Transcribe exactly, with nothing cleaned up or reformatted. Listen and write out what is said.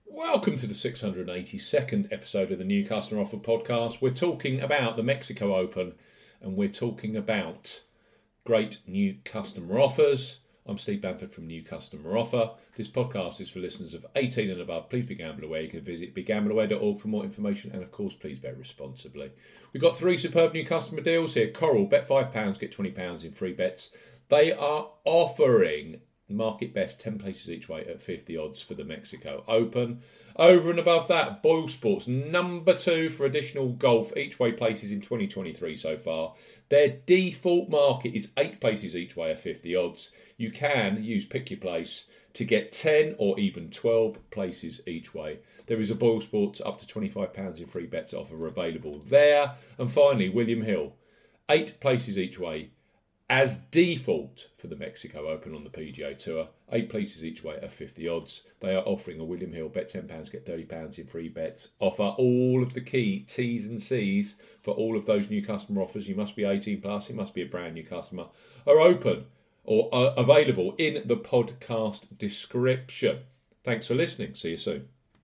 Welcome to the six hundred eighty-second episode of the New Customer Offer podcast. We're talking about the Mexico Open and we're talking about great new customer offers. I'm Steve Bamford from New Customer Offer. This podcast is for listeners of eighteen and above. Please be gamble aware. You can visit be gamble aware dot org for more information, and of course, please bet responsibly. We've got three superb new customer deals here. Coral, bet five pounds, get twenty pounds in free bets. They are offering market best ten places each way at fifty odds for the Mexico Open. Over and above that, Boyle Sports, number two for additional golf each way places in twenty twenty-three so far. Their default market is eight places each way at fifty odds. You can use Pick Your Place to get ten or even twelve places each way. There is a Boyle Sports up to twenty-five pounds in free bets offer available there. And finally, William Hill, eight places each way as default for the Mexico Open on the P G A Tour. Eight places each way at fifty odds. They are offering a William Hill bet ten pounds, get thirty pounds in free bets offer. All of the key T's and C's for all of those new customer offers. You must be eighteen plus, it must be a brand new customer, are open or are available in the podcast description. Thanks for listening. See you soon.